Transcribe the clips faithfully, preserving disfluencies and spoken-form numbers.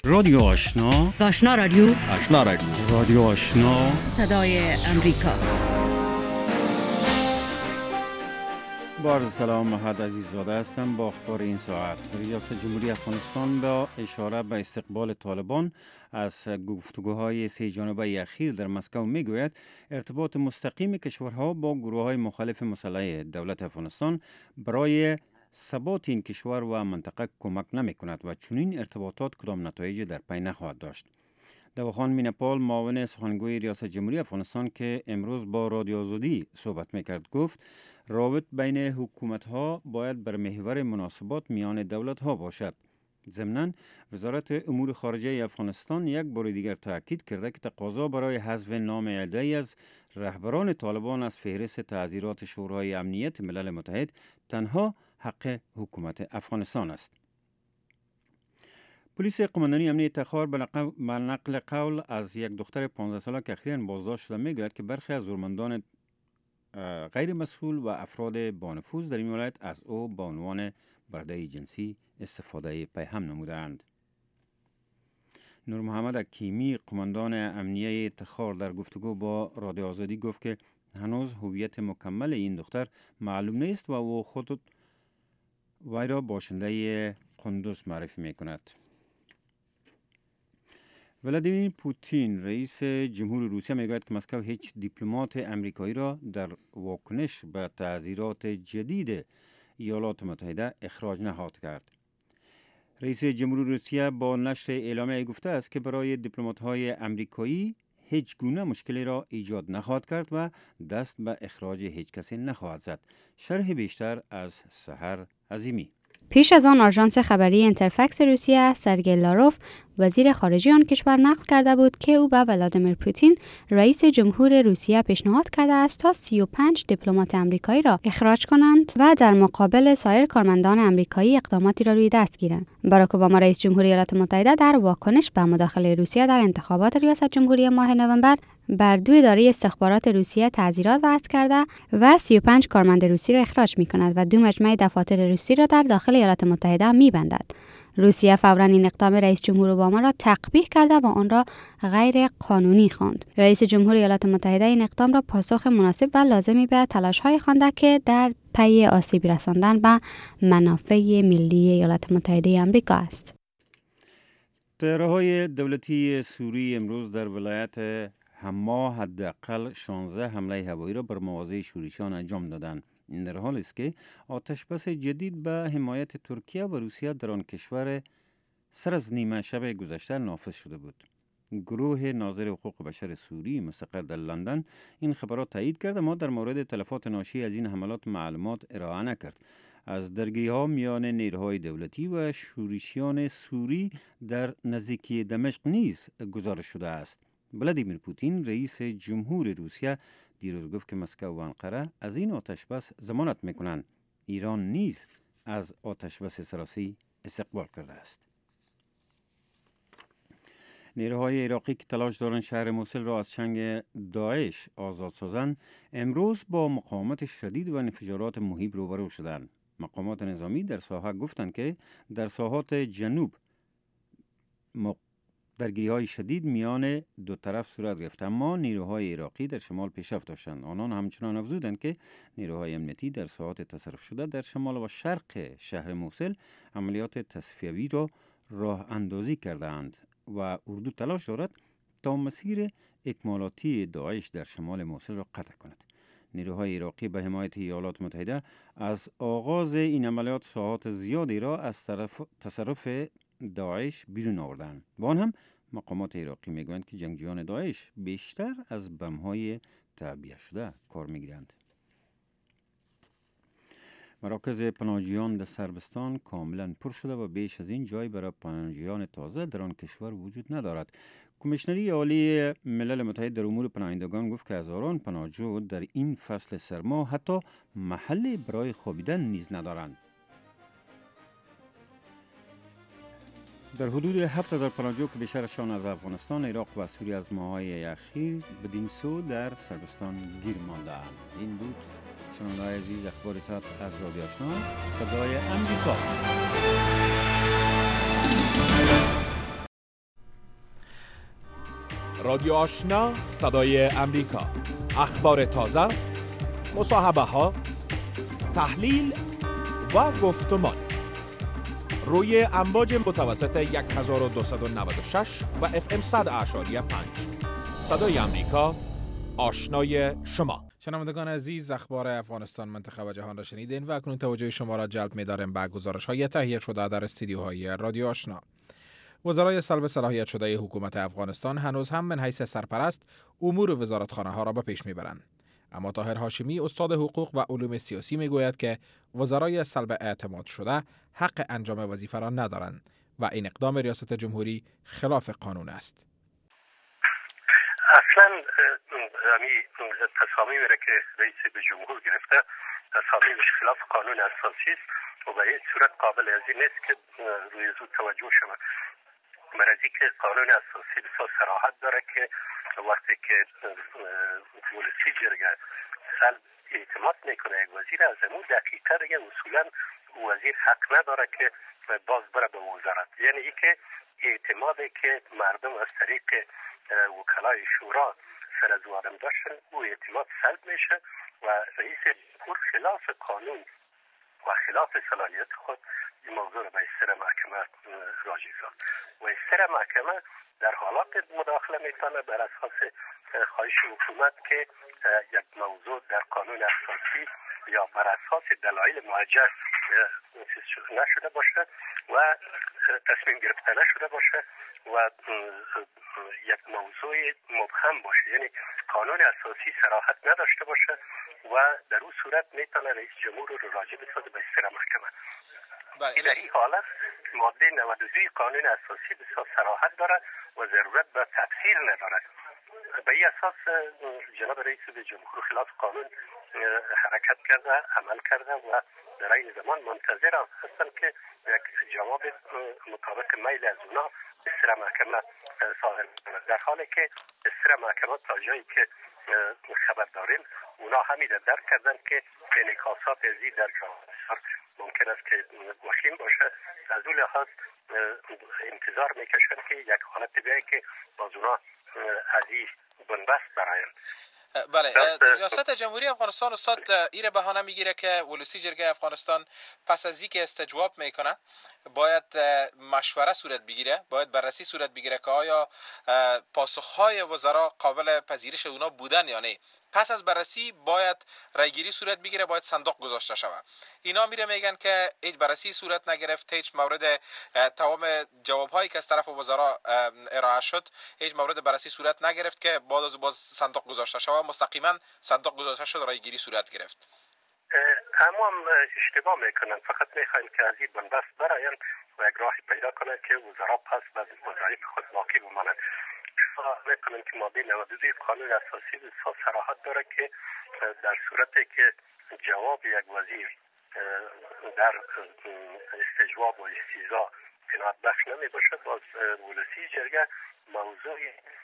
رادیو آشنا، آشنا رادیو آشنا رادیو رادیو آشنا، صدای امریکا. با سلام، محمد عزیززاده هستم با اخبار این ساعت. ریاست جمهوری افغانستان با اشاره به استقبال طالبان از گفتگوهای سه جانبه اخیر در مسکو میگوید ارتباط مستقیم کشورها با گروه‌های مخالف مسلح دولت افغانستان برای ثبات این کشور و منطقه کمک نمی کند و چنین ارتباطات کدام نتایج در پی نخواهد داشت. دواخان مینپال، معاون سخنگوی ریاست جمهوری افغانستان که امروز با رادیو آزادی صحبت میکرد، گفت رابط بین حکومت‌ها باید بر محور مناسبات میان دولت‌ها باشد. ضمناً وزارت امور خارجه افغانستان یک بار دیگر تاکید کرده که تقاضا برای حذف نام عده‌ای از رهبران طالبان از فهرست تعزیرات شورای امنیت ملل متحد تنها حق حکومت افغانستان است. پلیس قماندانی امنیت تخار به نقل قول از یک دختر پانزده ساله که اخیراً بازداشت شده میگوید که برخی از زورمندان غیر مسئول و افراد با نفوذ در این ولایت از او به عنوان برده جنسی استفاده پیهم نمودند. نور محمد حکیمی، قماندان امنیه تخار، در گفتگو با رادیو آزادی گفت که هنوز هویت مکمل این دختر معلوم نیست و او خود وی را باشنده قندوز معرفی می کند. ولادیمیر پوتین، رئیس جمهور روسیه، میگوید که مسکو هیچ دیپلمات امریکایی را در واکنش به تعزیرات جدید ایالات متحده اخراج نخواهد کرد. رئیس جمهور روسیه با نشر اعلامیه گفته است که برای دیپلمات‌های امریکایی هیچ گونه مشکلی را ایجاد نخواهد کرد و دست به اخراج هیچ کسی نخواهد زد. شرح بیشتر از سحر عظیمی. پیش از آن آژانس خبری اینترفکس روسیه سرگئی لاروف، وزیر خارجه آن کشور، نقل کرده بود که او به ولادیمیر پوتین، رئیس جمهور روسیه، پیشنهاد کرده است تا سی و پنج دیپلمات امریکایی را اخراج کنند و در مقابل سایر کارمندان امریکایی اقداماتی را روی دست گیرند. باراک اوباما، رئیس جمهوری ایالات متحده، در واکنش به مداخله روسیه در انتخابات ریاست جمهوری ماه نوامبر بر دو اداره استخبارات روسیه تعزیرات وضع کرده و سی و پنج کارمند روسی را اخراج می کند و دو مجمع دفاتر روسی را در داخل ایالات متحده می بندد. روسیه فوراً این اقدام رئیس جمهور اوباما را تقبیح کرده و آن را غیر قانونی خواند. رئیس جمهور ایالات متحده این اقدام را پاسخ مناسب و لازمی به تلاش‌های خوانده که در پی آسیب رساندن به منافع ملی ایالات متحده آمریکا است. طیاره‌های دولتی سوری امروز در ولایت حما حداقل شانزده حمله هوایی را بر مواضع شورشیان انجام دادند. این در حالی است که آتشبس جدید به حمایت ترکیه و روسیه در آن کشور سر از نیمه شب گذشته نافذ شده بود. گروه ناظر حقوق بشر سوری مستقر در لندن این خبرات تایید کرد، اما در مورد تلفات ناشی از این حملات معلومات ارائه نکرد. از درگیری‌ها میان نیروهای دولتی و شورشیان سوری در نزدیکی دمشق نیز گزارش شده است. ولادیمیر پوتین، رئیس جمهور روسیه، دیروز گفت که مسکو و انقره از این آتشبس ضمانت میکنند. ایران نیز از آتشبس سراسری استقبال کرده است. نیروهای عراقی که تلاش دارند شهر موصل را از چنگ داعش آزاد سازند، امروز با مقاومت شدید و انفجارات مهیب روبرو شدند. مقامات نظامی در ساحه گفتند که در ساحات جنوب درگیری‌های شدید میان دو طرف صورت گرفت، اما نیروهای عراقی در شمال پیشرفت داشتند. آنان همچنان افزودند که نیروهای امنیتی در ساحات تصرف شده در شمال و شرق شهر موصل عملیات تصفیوی را راه اندازی کردند و اردو تلاش دارد تا مسیر اکمالاتی داعش در شمال موصل را قطع کند. نیروهای عراقی به حمایت ایالات متحده از آغاز این عملیات ساحات زیادی را از طرف تصرف داعش بیرون آوردند. با آن هم مقامات عراقی میگویند که جنگجویان داعش بیشتر از بم‌های تعبیه شده کار میگیرند. مراکز پناهجویان در سربستان کاملا پر شده و بیش از این جای برای پناهجویان تازه در آن کشور وجود ندارد. کمیشنری عالی ملل متحد در امور پناهندگان گفت که هزاران پناهجو در این فصل سرما حتی محلی برای خوابیدن نیز ندارند. در حدود هفت هزار پناهجو که بیشترشان از افغانستان، عراق و سوریه از ماه‌های اخیر بدین سو در سربستان گیر مانده‌اند. این بود شنونده‌های عزیز اخبار ساعت از رادیو آشنا صدای امریکا. رادیو آشنا، صدای امریکا. اخبار تازه، مصاحبه ها، تحلیل و گفتمان روی امواج متوسط هزار و دویست و نود و شش و اف ام صد اعشاری پنج. صدای امریکا، آشنای شما. شنوندگان عزیز، اخبار افغانستان، منطقه و جهان را شنیدین و اکنون توجه شما را جلب می‌داریم به گزارش‌های تهیه شده در استودیوهای رادیو آشنا. وزرای سلب صلاحیت شده حکومت افغانستان هنوز هم من حیث سرپرست امور وزارتخانه‌ها را به پیش می‌برند. اما طاهر هاشمی، استاد حقوق و علوم سیاسی، میگوید که وزرای سلب اعتماد شده حق انجام وظیفه را ندارند و این اقدام ریاست جمهوری خلاف قانون است. اصلا همین تصامیمی را که رئیس جمهور گرفته تصامیمش خلاف قانون اساسی است و به هیچ صورت قابل از این نیست که روی زود توجه شود. مرزی که قانون اساسی بسیار صراحت داره که وقتی که ولسی جرگه سلب اعتماد میکنه یک وزیر، از امون دقیقه دیگه اصولا وزیر حق نداره که باز بره به وزارت. یعنی ای که اعتمادی که مردم از طریق وکلای شورا سر از آدم داشتن، او اعتماد سلب میشه و رئیس جمهور خلاف قانون و خلاف صلاحیت خود این موضوع را به استر محکمه راجع کرد و استر محکمه در حالات مداخله میتونه بر اساس خواهش حکومت که یک موضوع در قانون اساسی یا بر اساس دلایل معجز نشده باشه و تصمیم گرفته نشده باشه و یک موضوع مبهم باشه، یعنی قانون اساسی صراحت نداشته باشه و در اون صورت میتونه رئیس جمهور رو راجع بسازه به استر محکمه. در این حالت ماده نود و دو قانون اساسی بسیار صراحت داره و ضرورت به تفسیر نداره. به این اساس جناب رئیس جمهور خلاف قانون حرکت کرده، عمل کرده و در این زمان منتظر هستن که یک جواب مطابق میل از اونا استر محکمه صادر کنند، در حالی که استر محکمه تا جایی که خبر داریم اونا همین درک کردن که انعکاسات ازی در جامعه ممکن است که وخیم باشه. از اون لحاظ انتظار میکشن که یک حالت بیایی که باز اونا از این بنبست براین. بله، ریاست جمهوری افغانستان استاد ایره بهانه میگیره که ولسی جرگه افغانستان پس از اینکه استجواب میکنه باید مشوره صورت بگیره، باید بررسی صورت بگیره که آیا پاسخهای وزرا قابل پذیرش اونا بودن یا نه. پس از بررسی باید رایگیری صورت بگیره، باید صندوق گذاشته شود. اینا میره میگن که هیچ بررسی صورت نگرفت، هیچ مورد تمام جوابهایی که از طرف وزرا ارائه شد هیچ مورد بررسی صورت نگرفت که بعد از باز صندوق گذاشته شود، مستقیما صندوق گذاشته شد، رایگیری صورت گرفت. اما هم اشتباه میکنن، فقط میخواین که از این بنبست براین و یک راهی پیدا کنن که وزرا پس از وظایف خود باقی بمانند. میکنن که ماده نود و دو قانون اساسی بسیار صراحت داره که در صورتی که جواب یک وزیر در استجواب و استیضاح قناعت بخش نمی باشه، باز ولسی جرگه موضوع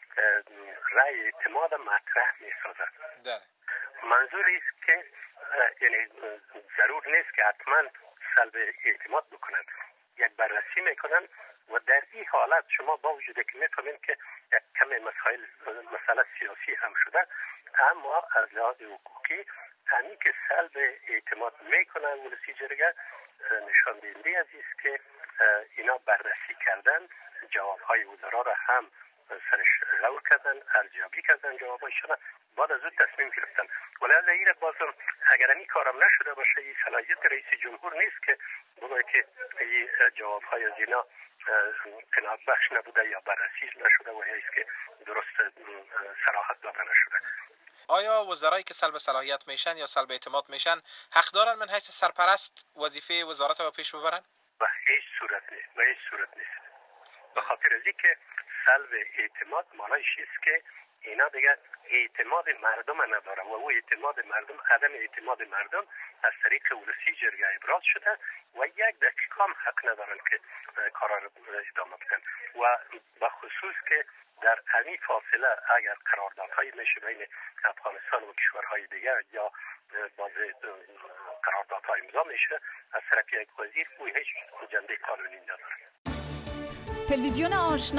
رأی اعتماد مطرح می سازد. منظوری است که یعنی ضرور نیست که حتما سلب اعتماد بکنند، یک بررسی میکنن و در این حالت شما با وجود که میتونید که یک کم مسائل مسئله سیاسی هم شده، اما از لحاظ حقوقی همین که سلب اعتماد میکنن ولسی جرگه نشان دهنده از است که اینا بررسی کردن، جوابهای وزرا را هم سرش غور کردن، ارزیابی کردن جوابایشان، بعد از اون تصمیم گرفتن. ولی از این بازم اگر این کارم نشده باشه، این صلاحیت رئیس جمهور نیست که بگه که این جوابهای از اینا قناعت بخش نبوده یا بررسی نشده و هیچ که درست صراحت داده نشده. آیا وزرایی که سلب صلاحیت میشن یا سلب اعتماد میشن حق دارن من حیث سرپرست وظیفه وزارت رو پیش ببرن؟ به هیچ صورت نیست، به هیچ صورت نیست. به خاطر از اینکه سلب اعتماد معنیش است که اینا دیگه اعتماد مردم نداره و او اعتماد مردم، عدم اعتماد مردم از طریق ولسی جرگه ابراز شده و یک دقیقه هم حق ندارن که کارا رو ادامه بدن و به خصوص که در همین فاصله اگر قراردادهایی میشه بین افغانستان و کشورهای دیگر یا باز قراردادها امضا میشه از طرف یک وزیر، او هیچ جنبه قانونی نداره. تلویزیون آشنا